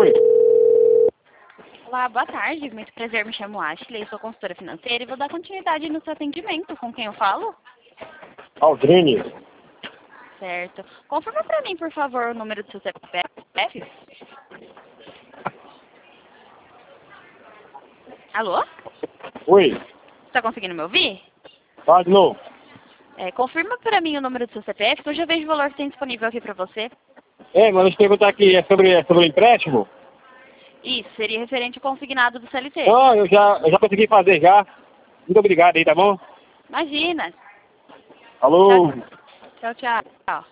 Oi. Olá, boa tarde. Muito prazer, me chamo Ashley, sou consultora financeira e vou dar continuidade no seu atendimento. Com quem eu falo? Aldrine. Certo. Confirma para mim, por favor, o número do seu CPF. Alô? Oi. Está conseguindo me ouvir? Fala de novo. Confirma para mim o número do seu CPF, que eu já vejo o valor que tem disponível aqui para você. Mas deixa eu perguntar aqui, é sobre o empréstimo? Isso, seria referente ao consignado do CLT. Não, eu já consegui fazer já. Muito obrigado aí, tá bom? Imagina. Falou. Tchau, tchau.